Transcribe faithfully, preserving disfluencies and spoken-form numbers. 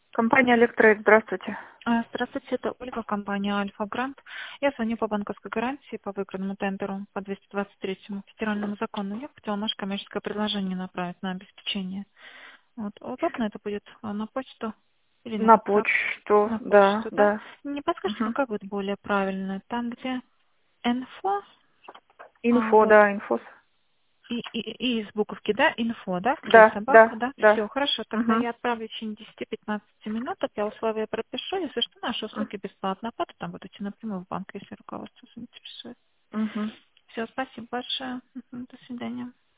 Компания «Электрейд», здравствуйте. А, Здравствуйте, это Ольга, компания «Альфа Грант». Я звоню по банковской гарантии по выигранному тендеру по двести двадцать третьему федеральному закону. Я хотела наше коммерческое предложение направить на обеспечение. Вот. Удобно это будет а, на почту или на На WhatsApp? почту, На да, почту, да? да. Не подскажете, Мгм. как будет более правильно? Там, где инфо, а, Инфо, вот, да, инфо. и, и, и из буковки, да, инфо, да, где Да, собака, да, да, да. все, хорошо, тогда Угу. я отправлю в течение десяти-пятнадцати минут, я условия пропишу, если что, наши услуги бесплатно, оплата, там будете напрямую в банк, если руководство заинтересует. Угу. Все, спасибо большое, Мгм, до свидания.